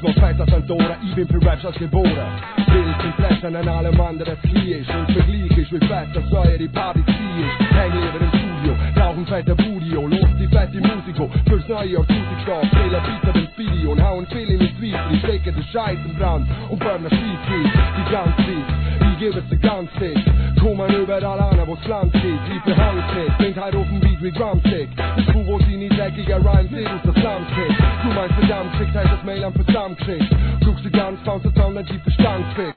noch weiter an Dora, ich bin für Raps als geboren. Will zum Flattern an allem anderen flieh ich und vergleich ich, wie fett das Säure die Party zieh ich. Häng lieber im Studio, rauchen fetter Budio, los die fette Musiko, fürs neue Jahr Musikstart, Fehler bietet ins Video und hauen viel in die Tweet, ich stecke den Scheiß im Brand und burn das Street, die ganz tief, ich gebe es dir ganz dick, kommen überall an, wo's Land geht, wie für Handknick, bringt halt auf den Beat wie Drumstick, das Crew, wo sie nicht dreckiger Rhymes sieht, aus das Land kriegt, du meinst verdammt, schickt halt das Mail an Verdammtschick, guckst du ganz, bounce das Sound, dann tief Bestand fick.